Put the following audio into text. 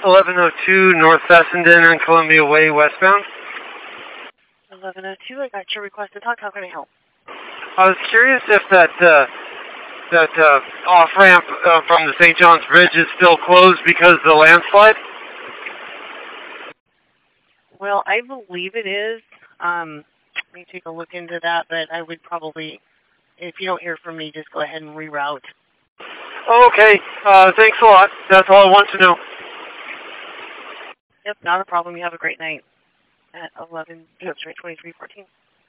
1102 North Fessenden on Columbia Way, westbound. 1102, I got your request to talk. How can I help? I was curious if that off-ramp from the St. John's Bridge is still closed because of the landslide? Well, I believe it is. Let me take a look into that, but I would probably, if you don't hear from me, just go ahead and reroute. Okay, thanks a lot. That's all I want to know. Yep, not a problem. You have a great night at 2314.